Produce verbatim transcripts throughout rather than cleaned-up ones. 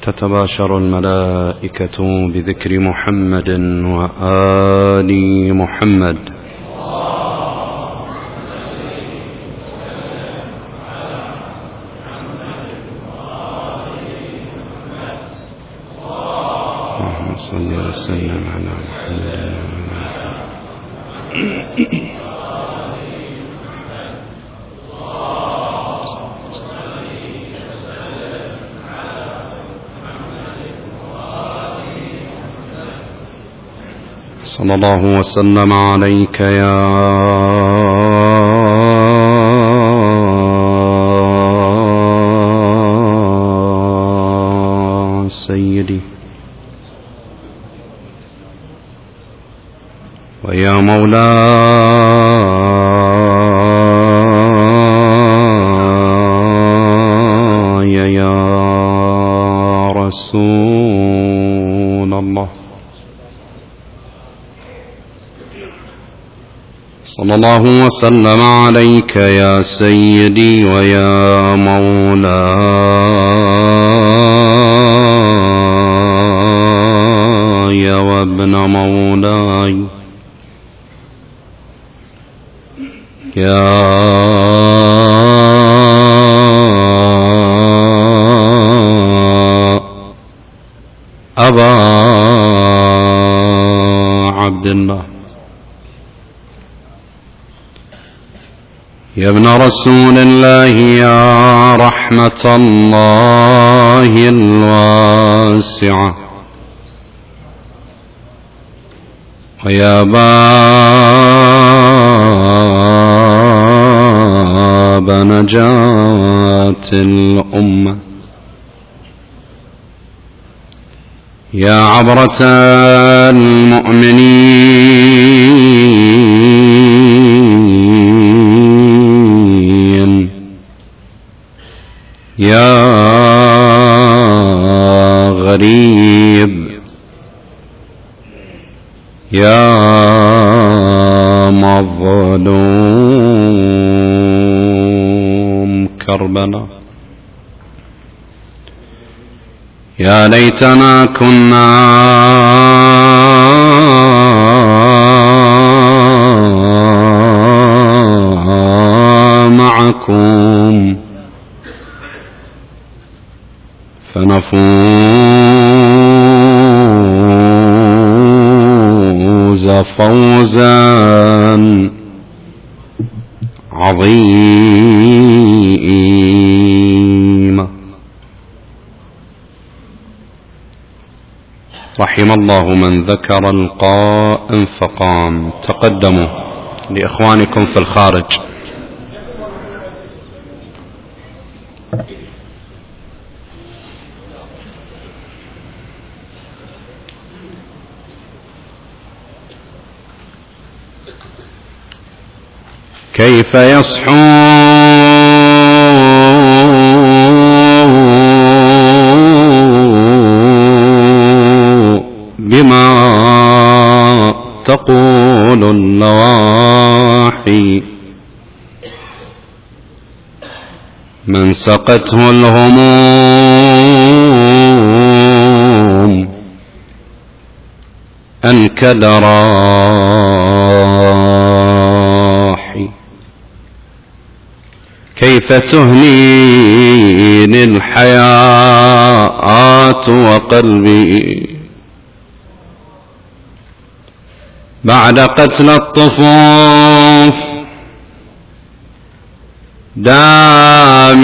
تتباشر الملائكة بذكر محمد وآل محمد. اللهم صل وسلم على محمد. صلى الله وسلم عليك يا سيدي ويا مولاي يا رسول الله. صلى الله وسلم عليك يا سيدي ويا مولاي وابن مولاي يا أبا عبد الله يا ابن رسول الله يا رحمة الله الواسعة ويا باب نجاة الأمة يا عبرة المؤمنين يا غريب يا مظلوم كربلاء يا ليتنا كنا معكم فنفوز فوزا عظيما. رحم الله من ذكر القائم فقام. تقدموا لإخوانكم في الخارج. كيف يصحو بما تقول النواحي من سقته الهموم الكدراحي. كيف تهنيني الحياة وقلبي بعد قتل الطفوف دام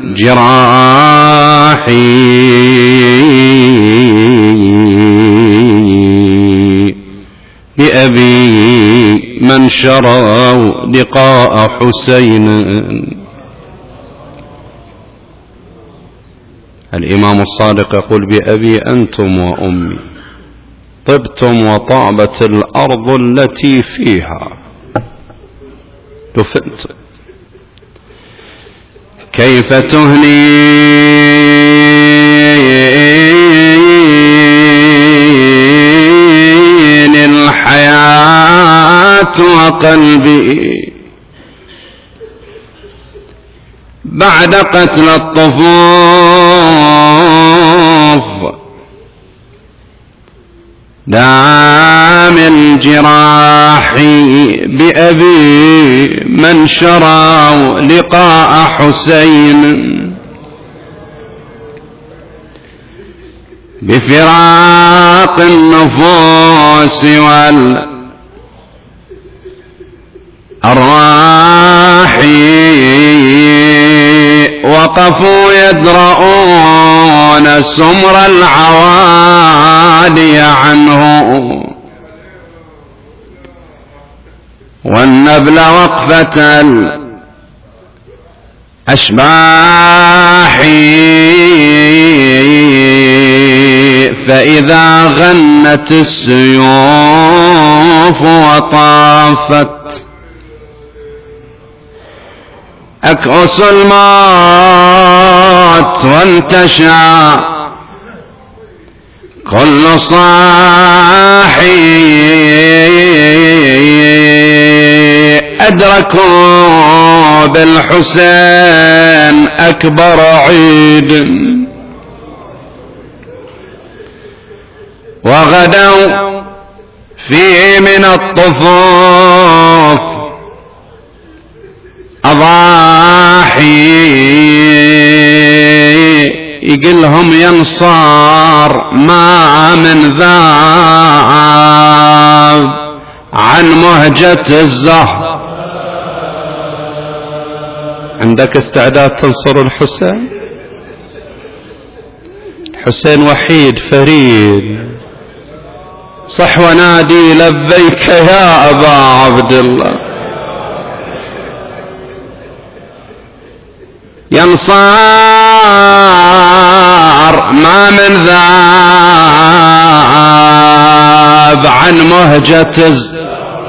الجراح بأبي من شروا لقاء حسين. الإمام الصادق يقول بأبي أنتم وأمي طبتم وطابت الأرض التي فيها دفنت. كيف تهنيني الحياة وقلبي بعد قتل الطفوف دام الجراح بأبي من شروا لقاء حسين بفراق النفوس والأرواح وقفوا يدرؤون سمر العوالي عنه والنبل وقفة الأشباح فإذا غنت السيوف وطافت أكعس الموت وانتشى كل صاحي أدركوا بالحسين أكبر عيد وغدوا فيه من الطفوف أضاحي يقلهم ينصار ما من ذاب عن مهجة الزهر. عندك استعداد تنصر الحسين؟ حسين وحيد فريد، صح ونادي لبيك يا أبا عبد الله. ينصار ما من ذاب عن مهجة الزهر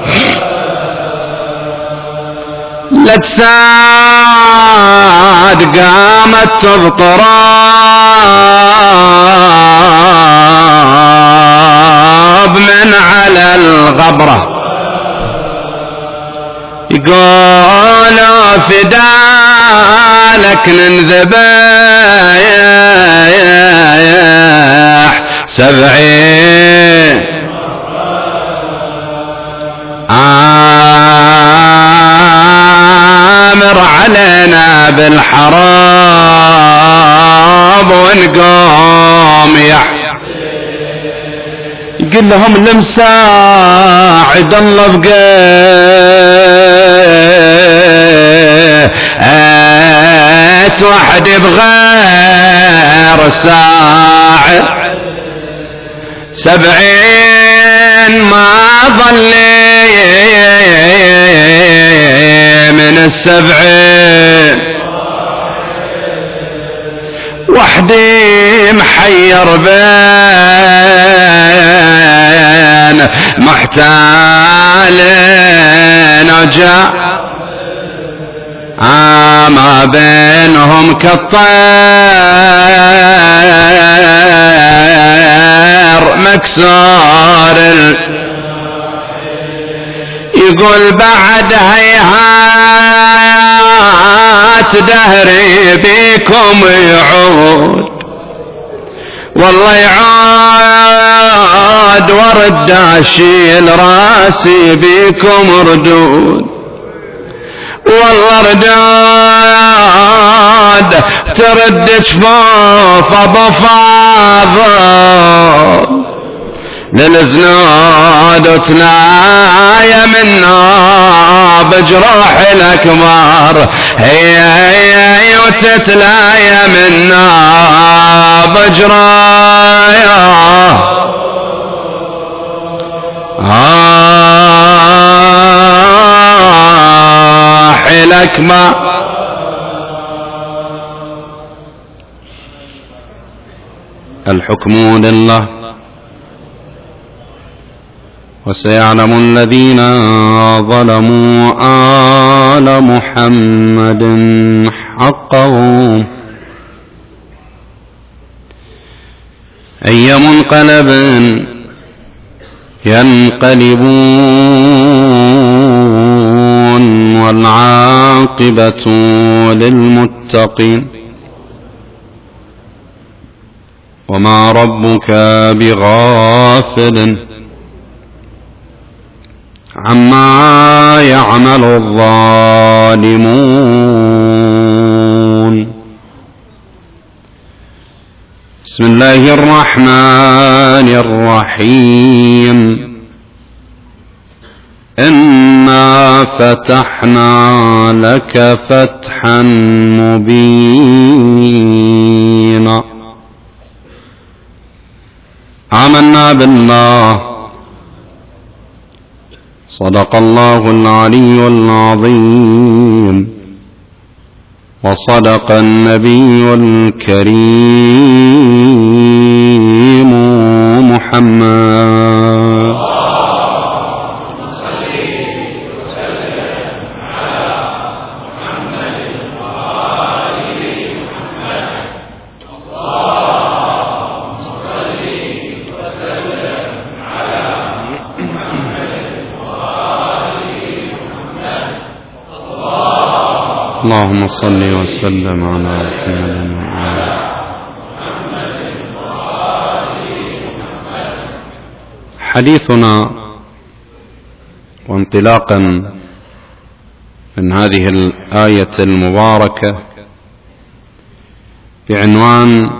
لتساد قامت تضطراب من على الغبرة يقولوا فدالك ننذبح سبعين آمر علينا بالحراب ونقوم يحسن. يقول لهم لمساعد الله بقيت واحد بغير ساعد سبعين ما ظلي من السبعين وحدي محير بين محتالين وجاء آه ما بينهم كالطير مكسور يقول بعد هيهات دهري بيكم يعود والله يعود ورد اشيل راسي بيكم ردود والله رداد ترد جفوف ضفاضل للزناد وتنايا منا بجروح الأكبر هي هي وتتلايا منا بجرايا آه الأكبر. الحكم لله وسيعلم الذين ظلموا آل محمد حقه أي منقلب ينقلبون والعاقبة للمتقين. وما ربك بغافل عما يعمل الظالمون. بسم الله الرحمن الرحيم. إنا فتحنا لك فتحا مبينا. آمنا بالله صدق الله العلي العظيم وصدق النبي الكريم محمد. اللهم صل وسلم على محمد وآله. حديثنا وانطلاقا من هذه الآية المباركة بعنوان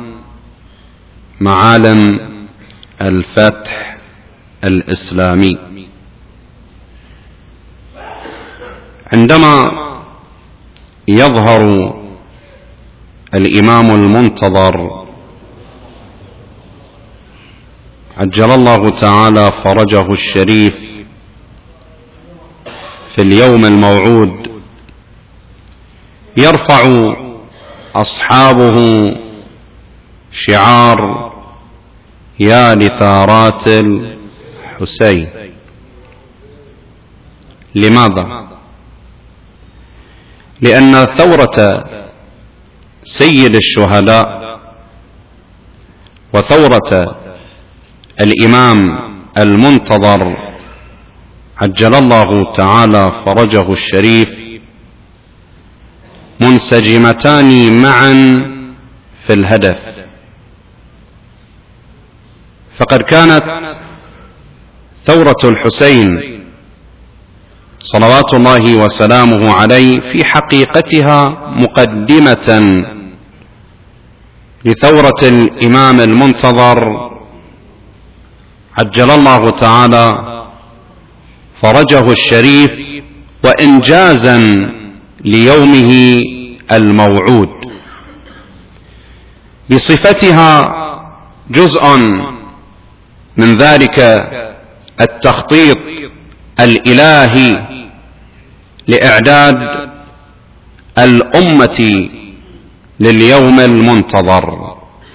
معالم الفتح الإسلامي. عندما يظهر الإمام المنتظر عجل الله تعالى فرجه الشريف في اليوم الموعود، يرفع أصحابه شعار يا لثارات الحسين. لماذا؟ لأن ثورة سيد الشهداء وثورة الإمام المنتظر عجل الله تعالى فرجه الشريف منسجمتان معا في الهدف. فقد كانت ثورة الحسين صلوات الله وسلامه عليه في حقيقتها مقدمة لثورة الإمام المنتظر عجل الله تعالى فرجه الشريف وإنجازا ليومه الموعود، بصفتها جزء من ذلك التخطيط الإلهي لإعداد الأمة لليوم المنتظر.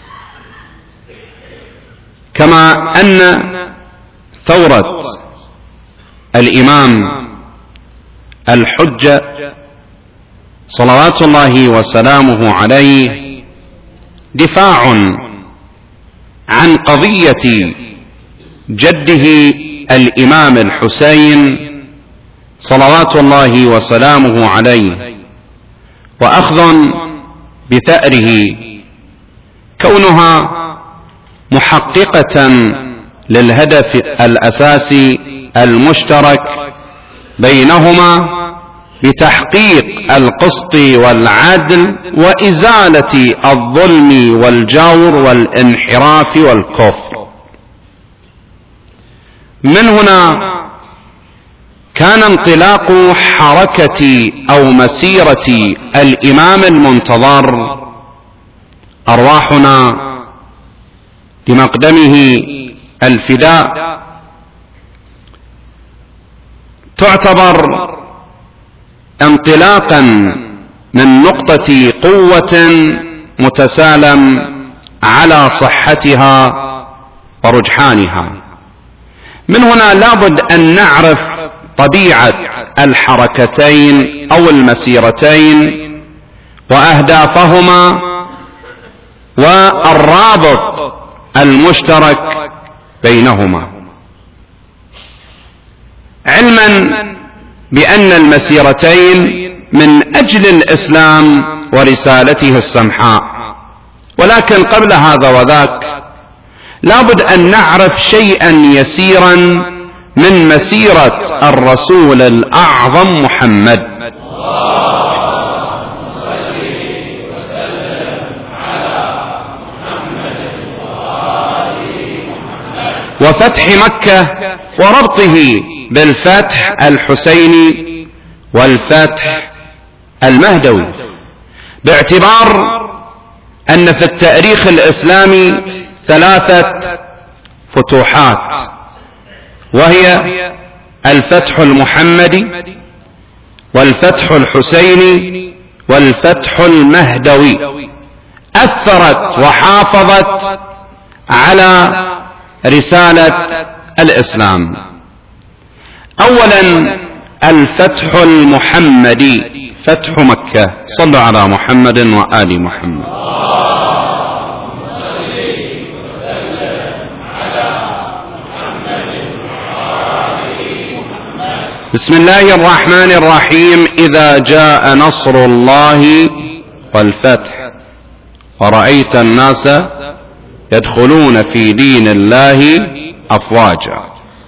كما أن ثورة الإمام الحجة صلوات الله وسلامه عليه دفاع عن قضية جده الإمام الحسين صلوات الله وسلامه عليه، وأخذ بثأره، كونها محققة للهدف الأساسي المشترك بينهما بتحقيق القسط والعدل وإزالة الظلم والجور والانحراف والكفر. من هنا كان انطلاق حركة أو مسيرة الإمام المنتظر أرواحنا لمقدمه الفداء تعتبر انطلاقا من نقطة قوة متسالم على صحتها ورجحانها. من هنا لابد أن نعرف طبيعة الحركتين أو المسيرتين وأهدافهما والرابط المشترك بينهما، علما بأن المسيرتين من أجل الإسلام ورسالته السمحاء، ولكن قبل هذا وذاك لابد أن نعرف شيئا يسيرا من مسيرة الرسول الأعظم محمد. وفتح مكة وربطه بالفتح الحسيني والفتح المهدوي، باعتبار أن في التاريخ الإسلامي ثلاثة فتوحات، وهي الفتح المحمدي والفتح الحسيني والفتح المهدوي، أثرت وحافظت على رسالة الإسلام. أولا الفتح المحمدي، فتح مكة. صلوا على محمد وآل محمد. بسم الله الرحمن الرحيم. إذا جاء نصر الله والفتح ورأيت الناس يدخلون في دين الله أفواجا.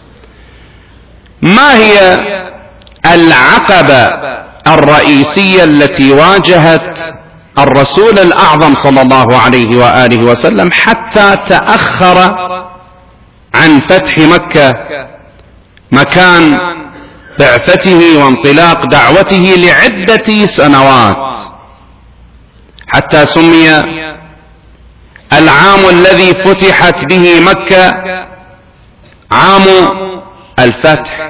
ما هي العقبة الرئيسية التي واجهت الرسول الأعظم صلى الله عليه وآله وسلم حتى تأخر عن فتح مكة مكان بعثته وانطلاق دعوته لعدة سنوات، حتى سمي العام الذي فتحت به مكة عام الفتح.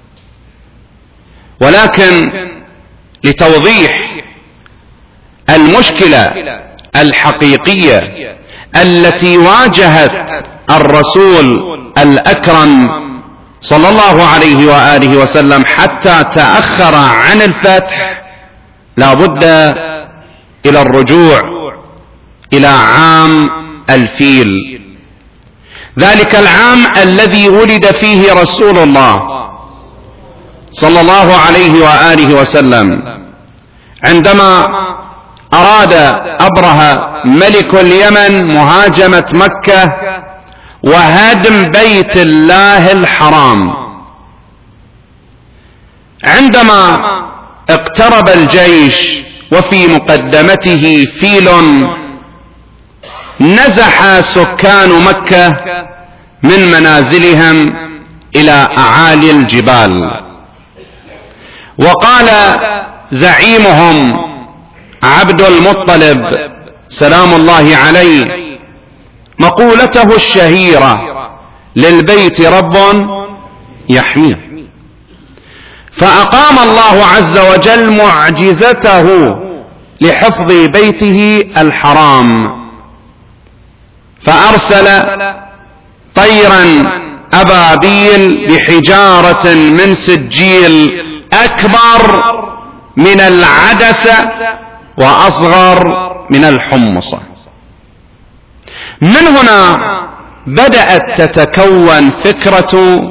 ولكن لتوضيح المشكلة الحقيقية التي واجهت الرسول الأكرم صلى الله عليه وآله وسلم حتى تأخر عن الفتح، لا بد إلى الرجوع إلى عام الفيل، ذلك العام الذي ولد فيه رسول الله صلى الله عليه وآله وسلم، عندما أراد أبرهة ملك اليمن مهاجمة مكة وهدم بيت الله الحرام. عندما اقترب الجيش وفي مقدمته فيل، نزح سكان مكة من منازلهم إلى أعالي الجبال، وقال زعيمهم عبد المطلب سلام الله عليه مقولته الشهيرة: للبيت رب يحميه. فأقام الله عز وجل معجزته لحفظ بيته الحرام، فأرسل طيرا أبابيل بحجارة من سجيل أكبر من العدسة وأصغر من الحمصة. من هنا بدأت تتكون فكرة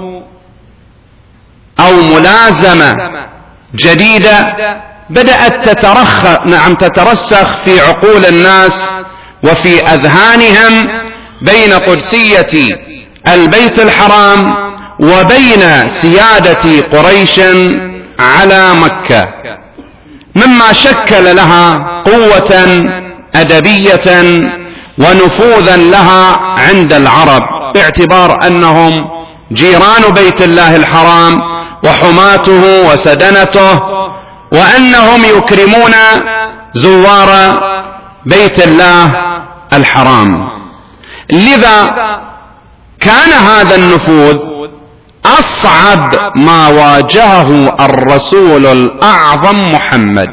أو ملازمة جديدة بدأت تترخ نعم تترسخ في عقول الناس وفي أذهانهم بين قدسية البيت الحرام وبين سيادة قريش على مكة، مما شكل لها قوة أدبية ونفوذا لها عند العرب، باعتبار أنهم جيران بيت الله الحرام وحماته وسدنته، وأنهم يكرمون زوار بيت الله الحرام. لذا كان هذا النفوذ أصعب ما واجهه الرسول الأعظم محمد.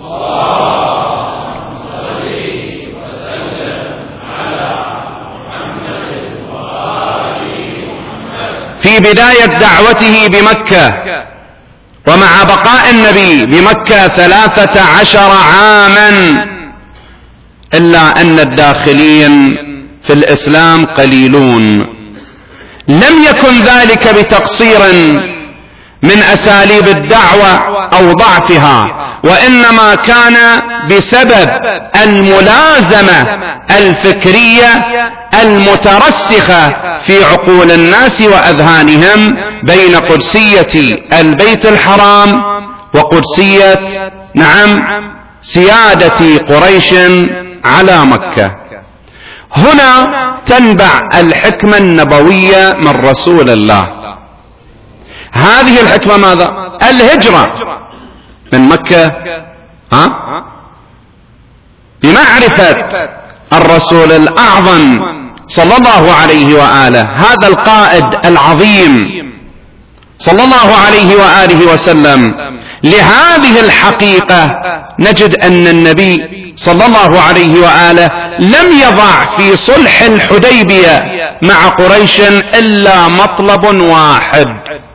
في بداية دعوته بمكة ومع بقاء النبي بمكة ثلاثة عشر عاما، إلا أن الداخلين في الإسلام قليلون. لم يكن ذلك بتقصير من أساليب الدعوة أو ضعفها، وإنما كان بسبب الملازمة الفكرية المترسخة في عقول الناس وأذهانهم بين قدسية البيت الحرام وقدسية نعم سيادة قريش على مكة. هنا تنبع الحكمة النبوية من رسول الله. هذه الحكمة ماذا؟ الهجرة من مكة ها؟ بمعرفة الرسول الأعظم صلى الله عليه وآله، هذا القائد العظيم صلى الله عليه وآله وسلم، لهذه الحقيقة نجد أن النبي صلى الله عليه وآله لم يضع في صلح الحديبية مع قريش إلا مطلب واحد،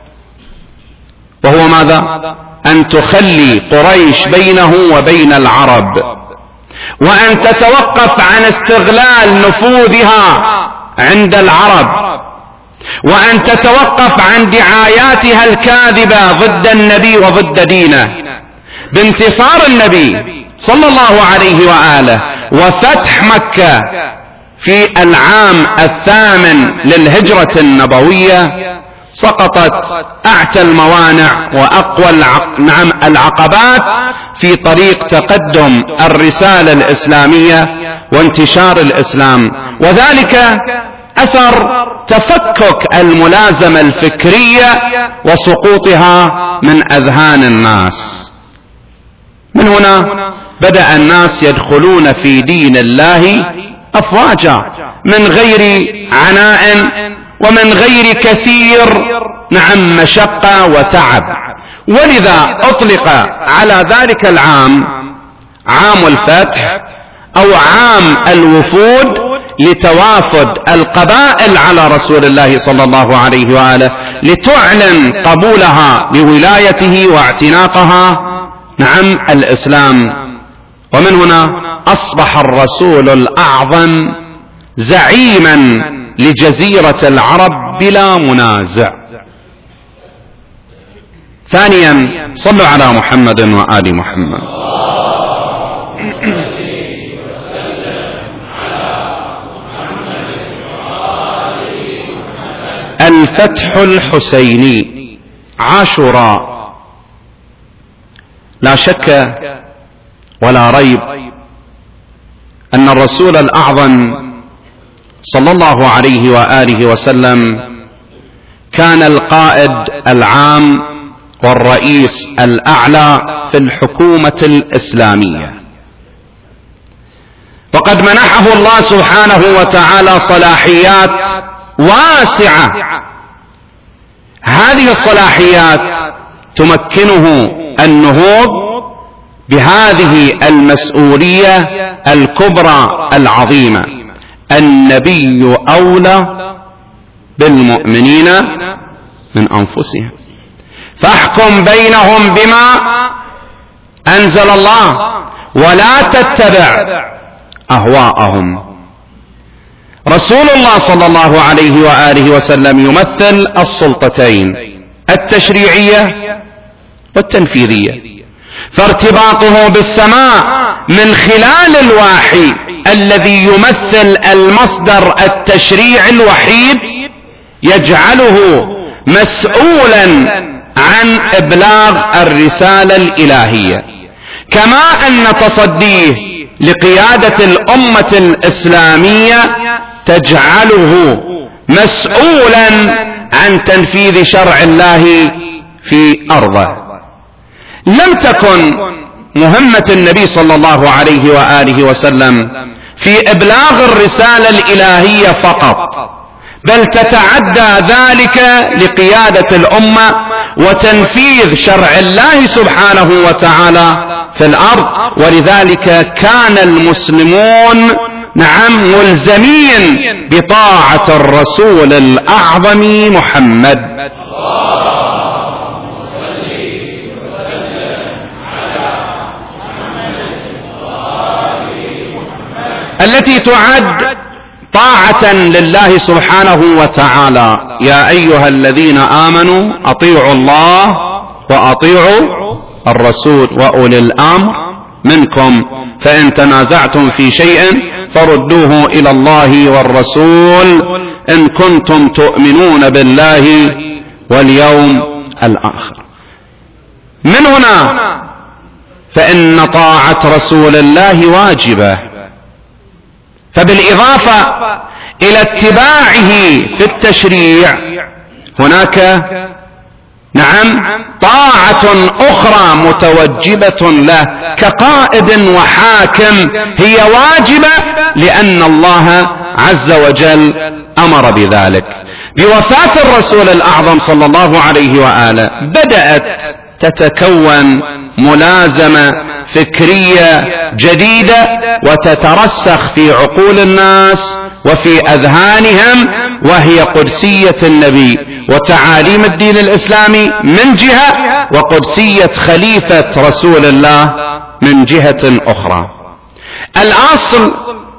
وهو ماذا؟ أن تخلي قريش بينه وبين العرب، وأن تتوقف عن استغلال نفوذها عند العرب، وأن تتوقف عن دعاياتها الكاذبة ضد النبي وضد دينه، بانتصار النبي صلى الله عليه وآله وفتح مكة في العام الثامن للهجرة النبوية سقطت أعتى الموانع وأقوى نعم العقبات في طريق تقدم الرسالة الإسلامية وانتشار الإسلام، وذلك أثر تفكك الملازمة الفكرية وسقوطها من أذهان الناس. من هنا بدأ الناس يدخلون في دين الله أفواجا من غير عناء ومن غير كثير نعم مشقة وتعب. ولذا أطلق على ذلك العام عام الفتح أو عام الوفود، لتوافد القبائل على رسول الله صلى الله عليه وآله لتعلن قبولها لولايته واعتناقها نعم الإسلام. ومن هنا أصبح الرسول الأعظم زعيما لجزيرة العرب بلا منازع. ثانيا صلوا على محمد وآل محمد. الفتح الحسيني عاشوراء. لا شك ولا ريب أن الرسول الأعظم صلى الله عليه وآله وسلم كان القائد العام والرئيس الأعلى في الحكومة الإسلامية، وقد منحه الله سبحانه وتعالى صلاحيات واسعة. هذه الصلاحيات تمكنه النهوض بهذه المسؤولية الكبرى العظيمة. النبي أولى بالمؤمنين من أنفسهم فاحكم بينهم بما أنزل الله ولا تتبع أهواءهم. رسول الله صلى الله عليه وآله وسلم يمثل السلطتين التشريعية والتنفيذية، فارتباطه بالسماء من خلال الوحي الذي يمثل المصدر التشريعي الوحيد يجعله مسؤولا عن إبلاغ الرسالة الإلهية، كما أن تصديه لقيادة الأمة الإسلامية تجعله مسؤولا عن تنفيذ شرع الله في أرضه. لم تكن مهمة النبي صلى الله عليه وآله وسلم في إبلاغ الرسالة الإلهية فقط، بل تتعدى ذلك لقيادة الأمة وتنفيذ شرع الله سبحانه وتعالى في الأرض. ولذلك كان المسلمون نعم ملزمين بطاعة الرسول الأعظم محمد التي تعد طاعة لله سبحانه وتعالى. يا أيها الذين آمنوا أطيعوا الله وأطيعوا الرسول وأولي الأمر منكم فإن تنازعتم في شيء فردوه إلى الله والرسول إن كنتم تؤمنون بالله واليوم الآخر. من هنا فإن طاعة رسول الله واجبة، فبالإضافة إلى اتباعه في التشريع هناك نعم طاعة أخرى متوجبة له كقائد وحاكم، هي واجبة لأن الله عز وجل أمر بذلك. بوفاة الرسول الأعظم صلى الله عليه وآله بدأت تتكون ملازمة فكرية جديدة وتترسخ في عقول الناس وفي أذهانهم، وهي قدسية النبي وتعاليم الدين الإسلامي من جهة، وقدسية خليفة رسول الله من جهة أخرى. الأصل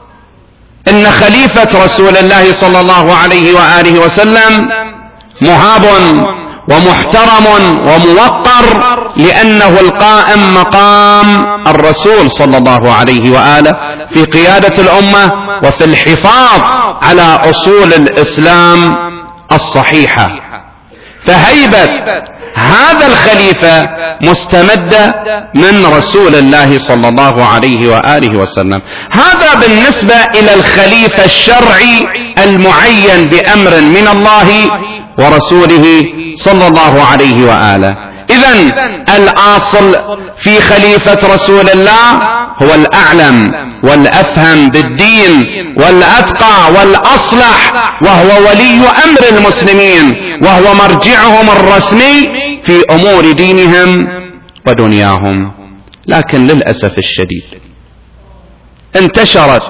إن خليفة رسول الله صلى الله عليه وآله وسلم مهاب ومحترم وموقر، لأنه القائم مقام الرسول صلى الله عليه وآله في قيادة الأمة وفي الحفاظ على أصول الإسلام الصحيحة. فهيبة هذا الخليفة مستمدة من رسول الله صلى الله عليه وآله وسلم. هذا بالنسبة إلى الخليفة الشرعي المعين بأمر من الله ورسوله صلى الله عليه وآله. إذن الأصل في خليفة رسول الله هو الأعلم والأفهم بالدين والأتقى والأصلح، وهو ولي أمر المسلمين، وهو مرجعهم الرسمي في أمور دينهم ودنياهم. لكن للأسف الشديد انتشرت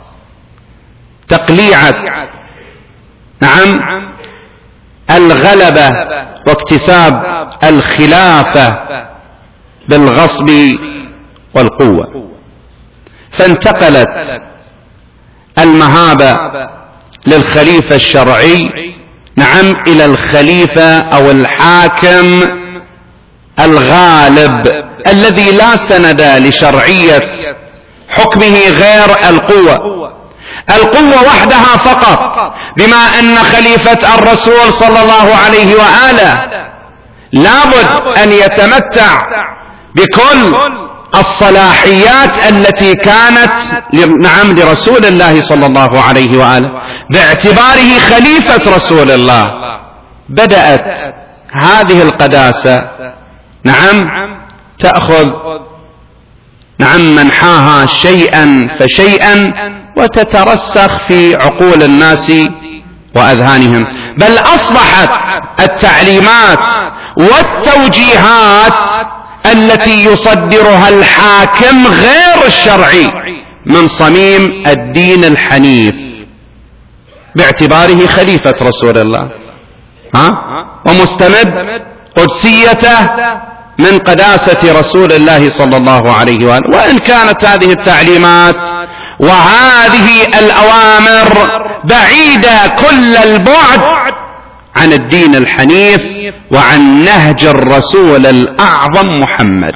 تقليعة نعم الغلبة واكتساب الخلافة بالغصب والقوة، فانتقلت المهابة للخليفة الشرعي نعم إلى الخليفة أو الحاكم الغالب الذي لا سند لشرعية حكمه غير القوة. القوة وحدها فقط، بما أن خليفة الرسول صلى الله عليه وآله لابد أن يتمتع بكل الصلاحيات التي كانت نعم لرسول الله صلى الله عليه وآله باعتباره خليفة رسول الله. بدأت هذه القداسة نعم تأخذ نعم منحاها شيئا فشيئا وتترسخ في عقول الناس وأذهانهم، بل أصبحت التعليمات والتوجيهات التي يصدرها الحاكم غير الشرعي من صميم الدين الحنيف باعتباره خليفة رسول الله ها؟ ومستمد قدسيته من قداسة رسول الله صلى الله عليه وآله. وإن كانت هذه التعليمات وهذه الأوامر بعيدة كل البعد عن الدين الحنيف وعن نهج الرسول الأعظم محمد.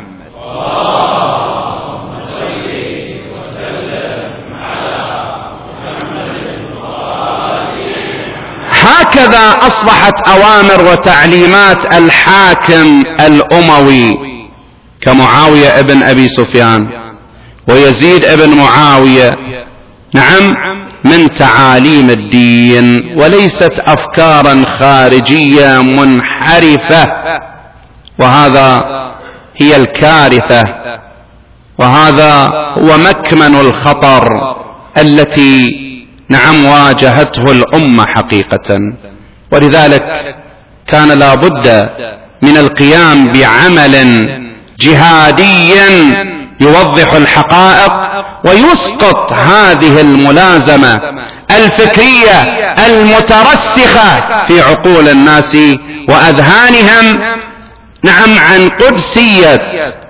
هكذا أصبحت أوامر وتعليمات الحاكم الأموي كمعاوية ابن أبي سفيان ويزيد ابن معاوية نعم من تعاليم الدين، وليست أفكارا خارجية منحرفة، وهذا هي الكارثة، وهذا هو مكمن الخطر التي نعم واجهته الأمة حقيقة. ولذلك كان لا بد من القيام بعمل جهادي يوضح الحقائق ويسقط هذه الملازمة الفكرية المترسخة في عقول الناس وأذهانهم نعم عن قدسية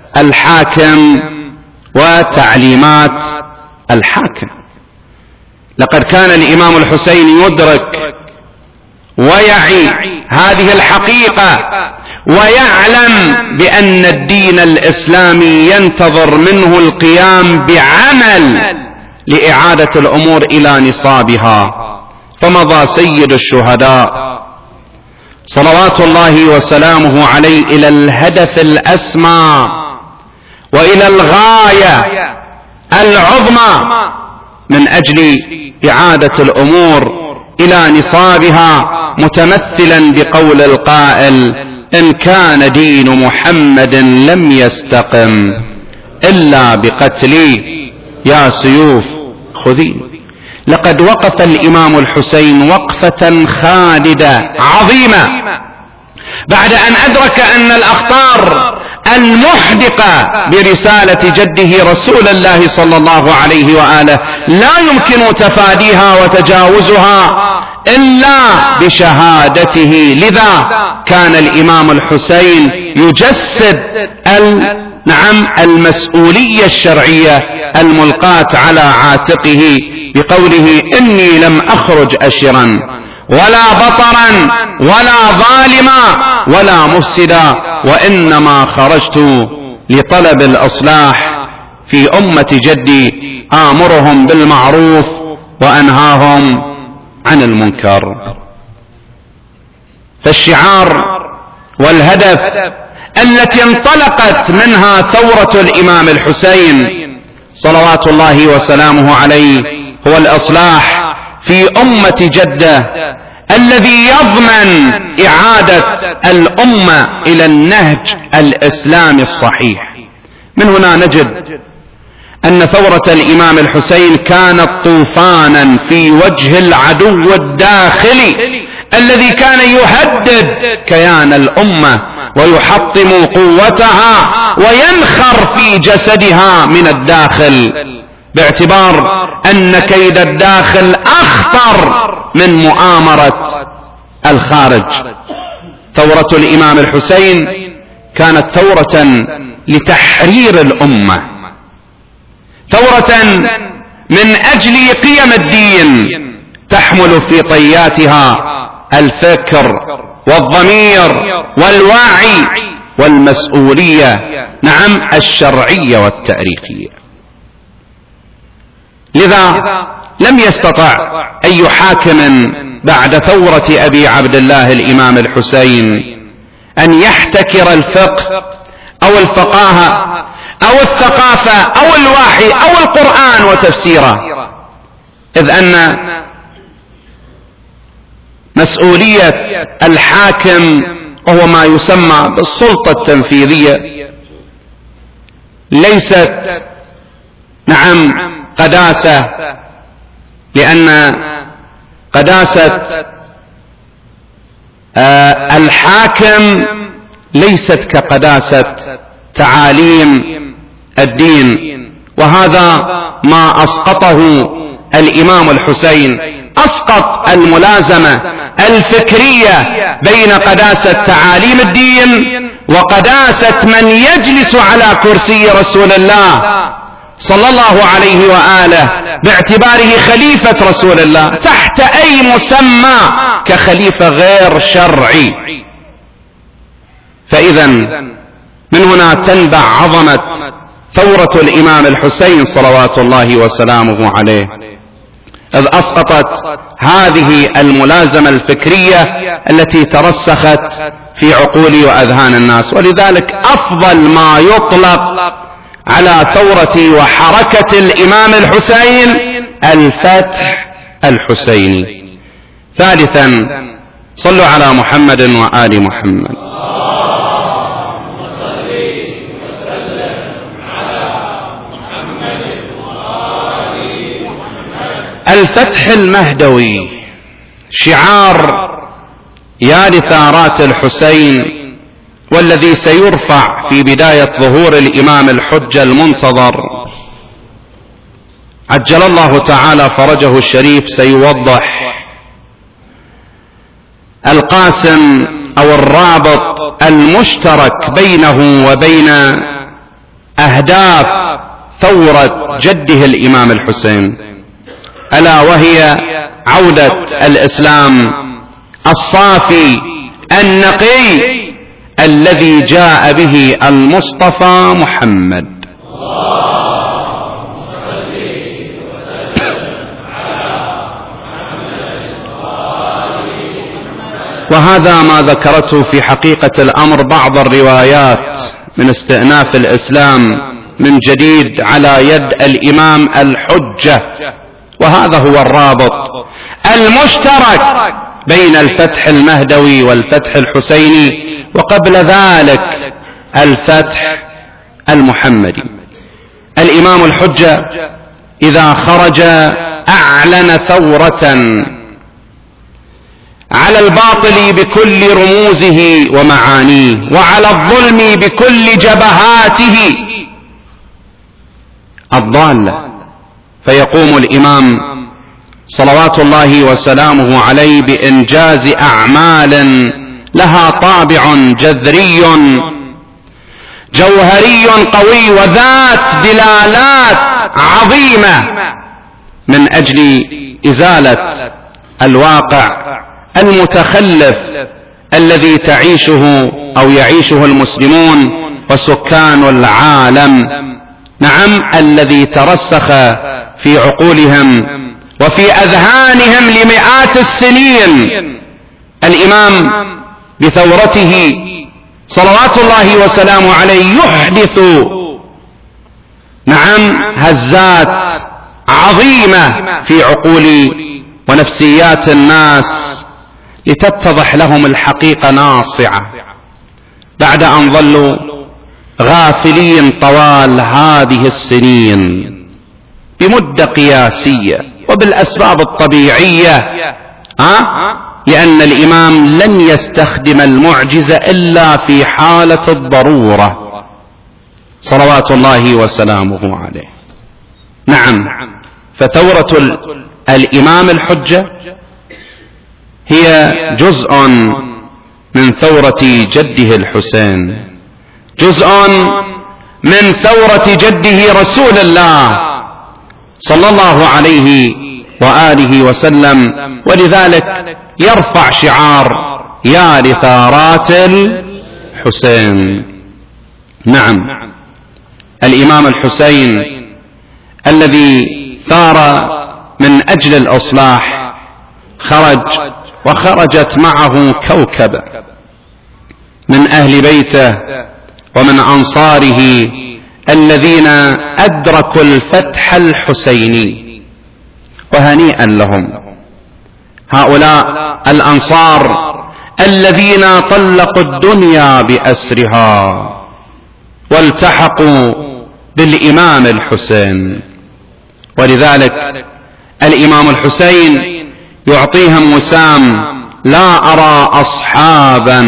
الحاكم وتعليمات الحاكم. لقد كان الإمام الحسين يدرك ويعي هذه الحقيقة، ويعلم بأن الدين الإسلامي ينتظر منه القيام بعمل لإعادة الأمور إلى نصابها. فمضى سيد الشهداء صلوات الله وسلامه عليه إلى الهدف الأسمى وإلى الغاية العظمى من أجل إعادة الأمور إلى نصابها، متمثلا بقول القائل: إن كان دين محمد لم يستقم إلا بقتلي يا سيوف خذي. لقد وقف الإمام الحسين وقفة خالدة عظيمة بعد أن أدرك أن الأخطار المحدقة برسالة جده رسول الله صلى الله عليه وآله لا يمكن تفاديها وتجاوزها إلا بشهادته. لذا كان الإمام الحسين يجسد نعم المسؤولية الشرعية الملقاة على عاتقه بقوله: إني لم أخرج أشرا ولا بطرا ولا ظالما ولا مفسدا، وإنما خرجت لطلب الإصلاح في أمة جدي، آمرهم بالمعروف وأنهاهم عن المنكر. فالشعار والهدف التي انطلقت منها ثورة الإمام الحسين صلوات الله وسلامه عليه هو الإصلاح في أمة جدة الذي يضمن إعادة الأمة إلى النهج الإسلامي الصحيح. من هنا نجد أن ثورة الإمام الحسين كانت طوفانا في وجه العدو الداخلي الذي كان يهدد كيان الأمة ويحطم قوتها وينخر في جسدها من الداخل، باعتبار أن كيد الداخل أخطر من مؤامرة الخارج. ثورة الإمام الحسين كانت ثورة لتحرير الأمة، ثورة من أجل قيم الدين تحمل في طياتها الفكر والضمير والوعي والمسؤولية، نعم الشرعية والتاريخية. لذا لم يستطع أي حاكم بعد ثورة أبي عبد الله الإمام الحسين أن يحتكر الفقه أو الفقاهة أو الثقافة أو الوحي أو القرآن وتفسيره، إذ أن مسؤولية الحاكم وهو ما يسمى بالسلطة التنفيذية ليست نعم قداسة، لأن قداسة آه الحاكم ليست كقداسة تعاليم الدين، وهذا ما أسقطه الإمام الحسين. أسقط الملازمة الفكرية بين قداسة تعاليم الدين وقداسة من يجلس على كرسي رسول الله صلى الله عليه وآله باعتباره خليفة رسول الله تحت أي مسمى كخليفة غير شرعي. فإذا من هنا تنبع عظمة ثورة الإمام الحسين صلوات الله وسلامه عليه، إذ أسقطت هذه الملازمة الفكرية التي ترسخت في عقول وأذهان الناس. ولذلك أفضل ما يطلق على ثورة وحركة الإمام الحسين الفتح الحسيني. ثالثا صلوا على محمد وآل محمد. الفتح المهدوي شعار يا لثارات الحسين، والذي سيرفع في بداية ظهور الإمام الحجة المنتظر عجل الله تعالى فرجه الشريف. سيوضح القاسم أو الرابط المشترك بينه وبين أهداف ثورة جده الإمام الحسين. ألا وهي عودة الإسلام الصافي النقي الذي جاء به المصطفى محمد. وهذا ما ذكرته في حقيقة الأمر بعض الروايات من استئناف الإسلام من جديد على يد الإمام الحجة، وهذا هو الرابط المشترك بين الفتح المهدوي والفتح الحسيني، وقبل ذلك الفتح المحمدي. الإمام الحجة إذا خرج أعلن ثورة على الباطل بكل رموزه ومعانيه، وعلى الظلم بكل جبهاته الضالة، فيقوم الإمام صلوات الله وسلامه عليه بإنجاز أعمال لها طابع جذري جوهري قوي وذات دلالات عظيمة من أجل إزالة الواقع المتخلف الذي تعيشه أو يعيشه المسلمون وسكان العالم، نعم، الذي ترسخ في عقولهم وفي أذهانهم لمئات السنين. الإمام بثورته صلوات الله وسلامه عليه يحدث نعم هزات عظيمة في عقول ونفسيات الناس لتتضح لهم الحقيقة ناصعة بعد أن ظلوا غافلين طوال هذه السنين بمدة قياسية وبالأسباب الطبيعية، ها؟ لأن الإمام لن يستخدم المعجزة إلا في حالة الضرورة صلوات الله وسلامه عليه. نعم، فثورة الإمام الحجة هي جزء من ثورة جده الحسين، جزء من ثورة جده رسول الله صلى الله عليه وآله وسلم، ولذلك يرفع شعار يا لثارات الحسين. نعم، الإمام الحسين الذي ثار من أجل الإصلاح خرج وخرجت معه كوكبة من أهل بيته ومن أنصاره الذين أدركوا الفتح الحسيني، وهنيئا لهم هؤلاء الأنصار الذين طلقوا الدنيا بأسرها والتحقوا بالإمام الحسين. ولذلك الإمام الحسين يعطيهم وسام: لا أرى أصحابا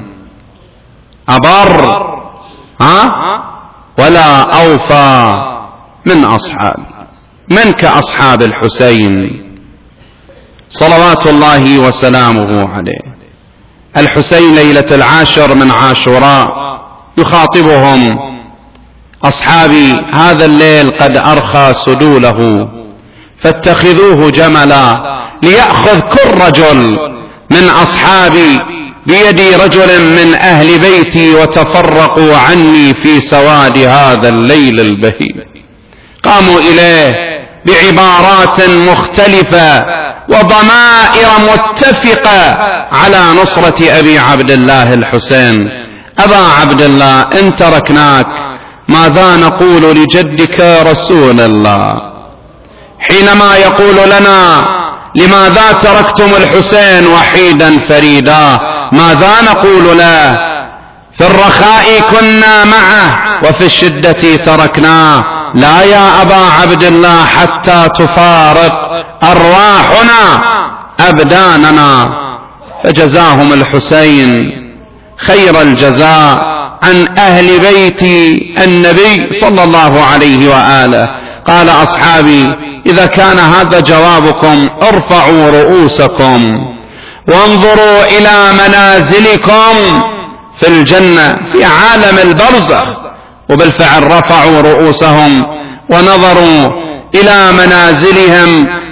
أبر ها ولا أوفى من أصحاب من كأصحاب الحسين صلوات الله وسلامه عليه. الحسين ليلة العاشر من عاشوراء يخاطبهم: أصحابي، هذا الليل قد أرخى سدوله فاتخذوه جملا ليأخذ كل رجل من أصحابي بيد رجل من أهل بيتي وتفرقوا عني في سواد هذا الليل البهيم. قاموا إليه بعبارات مختلفة وضمائر متفقة على نصرة أبي عبد الله الحسين. أبا عبد الله، إن تركناك ماذا نقول لجدك رسول الله حينما يقول لنا: لماذا تركتم الحسين وحيدا فريدا؟ ماذا نقول له؟ في الرخاء كنا معه وفي الشدة تركناه. لا يا أبا عبد الله حتى تفارق أرواحنا أبداننا. فجزاهم الحسين خير الجزاء عن أهل بيت النبي صلى الله عليه وآله. قال: أصحابي، إذا كان هذا جوابكم ارفعوا رؤوسكم وانظروا إلى منازلكم في الجنة في عالم البرزخ. وبالفعل رفعوا رؤوسهم ونظروا إلى منازلهم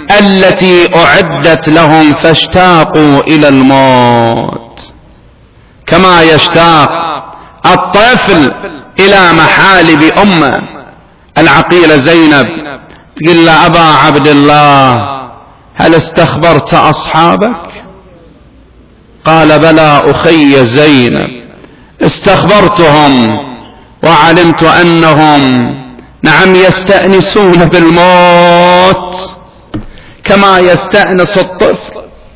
التي أعدت لهم فاشتاقوا إلى الموت، كما يشتاق الطفل إلى محالب أمه. العقيلة زينب تقول له: أبا عبد الله، هل استخبرت أصحابك؟ قال: بلى أخي زينب، استخبرتهم وعلمت أنهم نعم يستأنسون بالموت كما يستأنس الطفل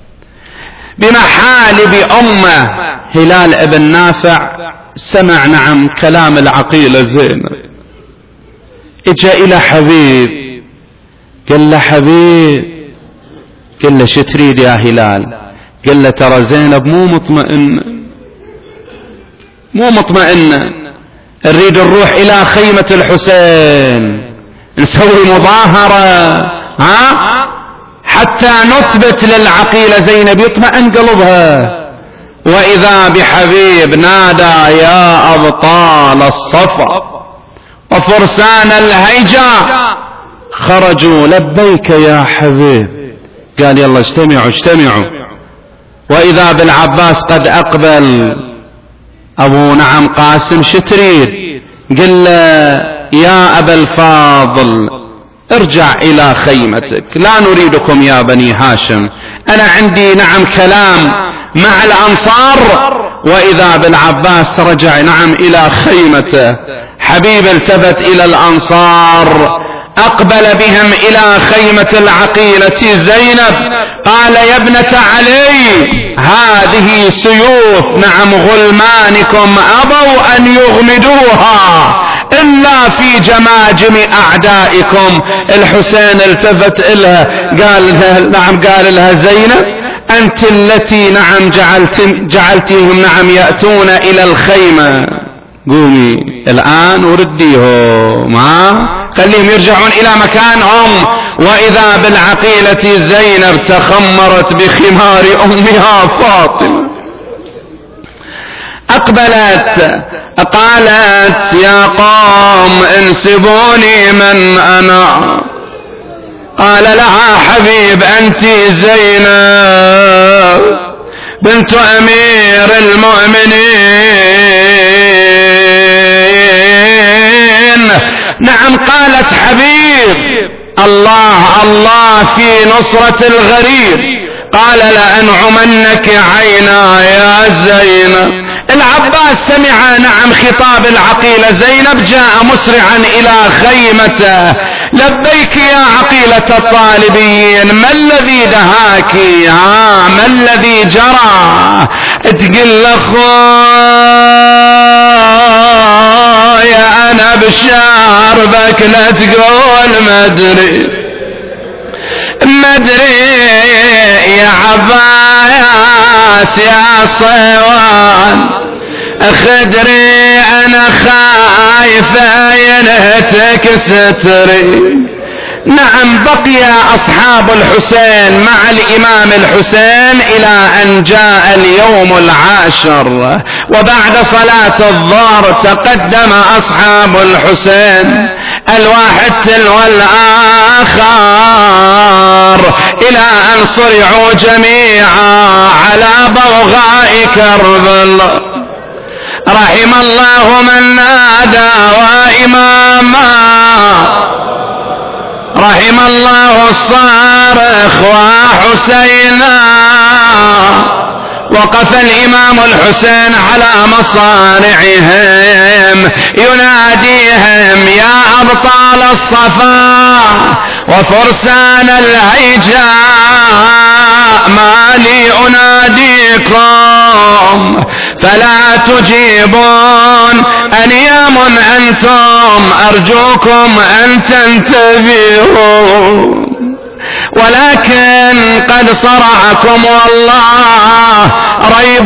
بمحالب أمه. هلال ابن نافع سمع نعم كلام العقيلة زينب، اجا إلى حبيب قال له: حبيب، قال له: شو تريد يا هلال؟ قال له: ترى زينب مو مطمئنة مو مطمئنة نريد نروح إلى خيمة الحسين نسوي مظاهرة ها حتى نثبت للعقيلة زينب يطمئن قلبها. وإذا بحبيب نادى: يا أبطال الصفا وفرسان الهيجاء، خرجوا: لبيك يا حبيب. قال: يلا اجتمعوا اجتمعوا. وإذا بالعباس قد أقبل. أبو نعم قاسم: شو تريد؟ قل له: يا أبا الفاضل، ارجع إلى خيمتك، لا نريدكم يا بني هاشم، أنا عندي نعم كلام مع الأنصار. وإذا بالعباس رجع نعم إلى خيمته. حبيب التفت إلى الأنصار، أقبل بهم إلى خيمة العقيلة زينب، قال: يا ابنة علي، هذه سيوف نعم غلمانكم أبوا أن يغمدوها إلا في جماجم أعدائكم. الحسين التفت إلها قال نعم قال لها: زينب، أنت التي نعم جعلت جعلتهم نعم يأتون إلى الخيمة، قومي الآن ورديهم، ها خليهم يرجعون إلى مكانهم. وإذا بالعقيلة زينب تخمرت بخمار أمها فاطمة، أقبلت قالت: يا قوم انسبوني من أنا. قال لها حبيب: أنت زينب بنت أمير المؤمنين. نعم قالت حبيب: الله الله في نصرة الغريب. قال: لأنعمنك عينا يا زينب. العباس سمع نعم خطاب العقيلة زينب، جاء مسرعا إلى خيمته: لبيك يا عقيلة الطالبين، ما الذي دهاك؟ ها ما الذي جرى؟ تقول أخويا أنا بشاربك، لا تقول مدري مدري يا عباس يا صيوان، خدري أنا خايفة ينهتك ستري. نعم بقي أصحاب الحسين مع الإمام الحسين إلى أن جاء اليوم العاشر، وبعد صلاة الظهر تقدم أصحاب الحسين الواحد تلو الآخر إلى أن صرعوا جميعا على بوغاء كربلاء. رحم الله من نادى وإماما، رحم الله الصارخ وحسينا. وقف الإمام الحسين على مصارعهم يناديهم: يا أبطال الصفا وفرسان الهيجاء، ما لي أناديكم فلا تجيبون؟ أنيام أنتم أرجوكم أن تنتبهوا، ولكن قد صرعكم والله ريب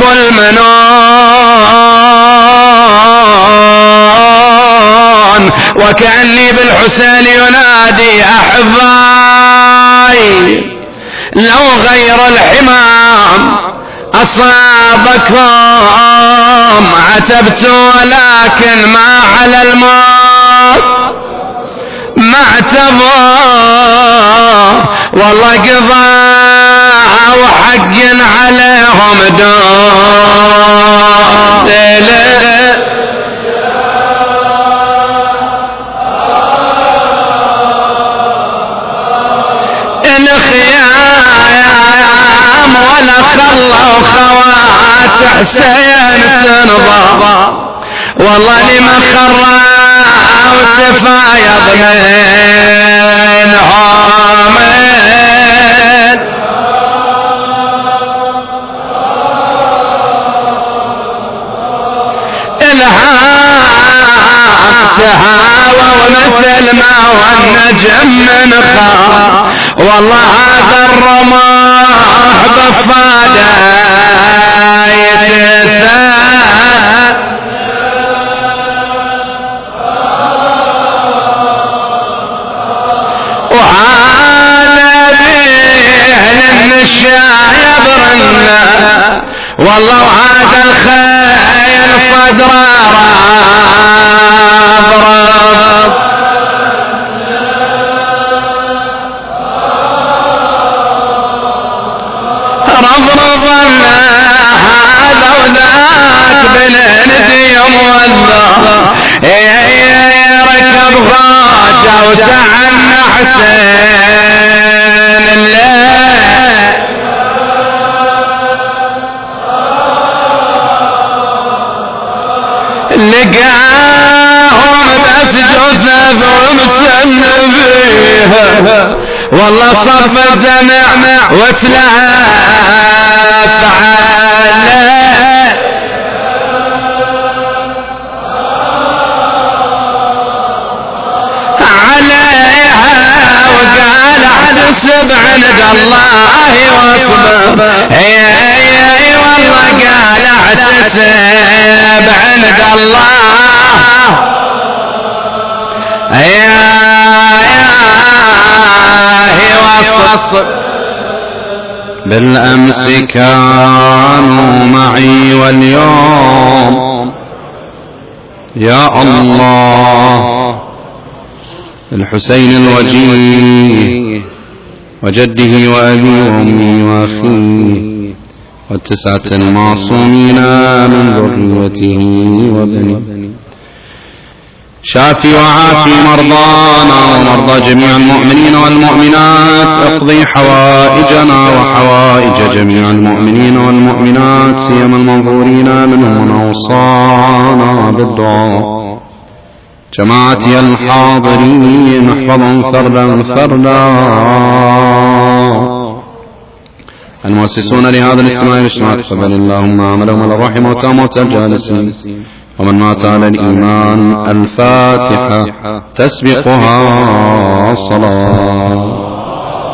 المنون. وكأني بالحسين ينادي: أحبائي، لو غير الحمام أصابكم عتبت، ولكن ما على الموت ما اعتبر والله قضاء وحق عليهم دون ليلة الخيام ولا خلوا خوات حسين تنضى والله لما خرى وتفايض منهم الهام تهاوى ومثل ما هو النجم من خاف والله هذا الرماح بفاده يتثاء وهذا بين النشايب رنا والله وهذا الخيل صدره راب رضرب هذا وذاك بالندي موذر ركب غاجة وتعنى حسين الله لقاهم بس جثث ومسن فيها والله صف الدمع وتلهف عليها وقال احتسب عند الله واصبر اي والله قال احتسب عند الله يا واصبر بالامس كانوا معي واليوم يا الله الحسين الوجيه وجده وأبي وأمي وأخيه والتسعة المعصومين من ذريته وبنيه شافي وعافي مرضانا ومرضى جميع المؤمنين والمؤمنات اقضي حوائجنا وحوائج جميع المؤمنين والمؤمنات سيما المنظورين منهم ونوصانا بالدعاء جماعتي الحاضرين احفظهم فردا فردا المؤسسون لهذا الاجتماع الاجتماع تقبل اللهم عملهم على الرحم موتى موتى الجالسين ومن مات على الإيمان الفاتحة تسبقها الصلاة.